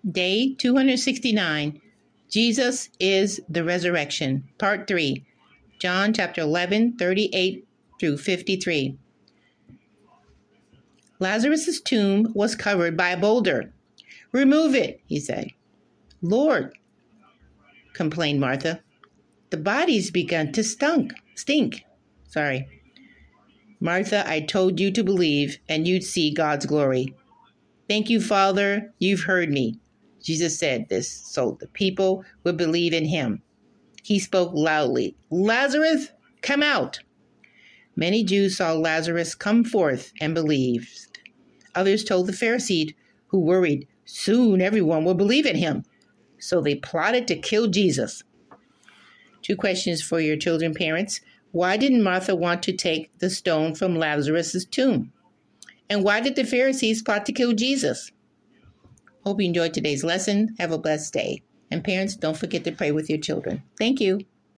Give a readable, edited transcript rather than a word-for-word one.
Day 269. Jesus is the resurrection. Part 3. John chapter 11, 38 through 53. Lazarus' tomb was covered by a boulder. "Remove it," he said. "Lord," complained Martha, "the body's begun to stink. Martha, I told you to believe and you'd see God's glory. Thank you, Father, you've heard me. Jesus said this so the people would believe in him. He spoke loudly, "Lazarus, come out." Many Jews saw Lazarus come forth and believed. Others told the Pharisees, who worried, soon everyone will believe in him. So they plotted to kill Jesus. 2 questions for your children, parents. Why didn't Martha want to take the stone from Lazarus' tomb? And why did the Pharisees plot to kill Jesus? Hope you enjoyed today's lesson. Have a blessed day. And parents, don't forget to pray with your children. Thank you.